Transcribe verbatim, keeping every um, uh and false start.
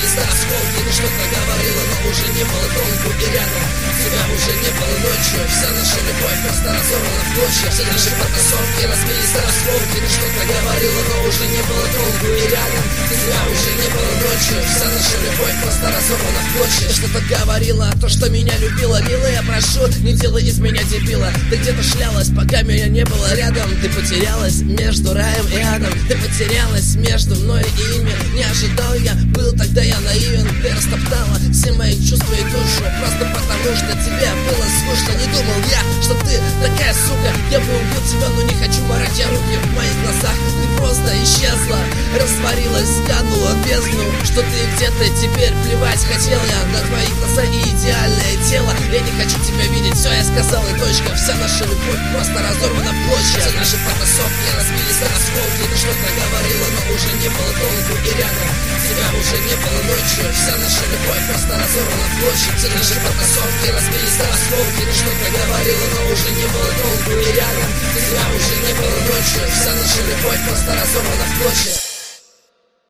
разбились на осколки. Ты что-то говорила, но уже не было толку. И рядом тебя уже не было ночью. Вся наша любовь просто разорвана в клочья. Все наши потасовки разбились на осколки. Ты что-то говорила, но уже не было толку. И рядом тебя уже не было ночью. Вся наша любовь просто разорвана в клочья. Ты что-то говорила, то, что меня любила. Милая, прошу, не делай из меня дебила. Ты где-то шлялась, пока меня не было рядом. Ты потерялась между раем и адом. Ты потерялась между мной и ими. Не ожидал я, был тогда я наивен. Ты растоптала все мои чувства и душу. Просто потому, что тебе было скучно. Не думал я, что ты такая сука. Я бы убил тебя, но не хочу морать я руки. В моих глазах ты просто исчезла, растворилась, канула в бездну. Что ты где-то теперь, плевать хотел я на твои глаза и идеальное тело. Я не хочу тебя видеть, все я сказал и точка. Вся наша любовь просто разорвана в клочья. Все наши потасовки разбились на осколки. Ты что-то говорила, но уже не было толку. И рядом тебя уже не было ночью. Вся наша любовь просто разорвана в клочья. Все наши потасовки разбились на осколки. Ты что-то говорила, но уже не было толку. И рядом тебя уже не было ночью. Вся наша любовь просто разорвана в клочья.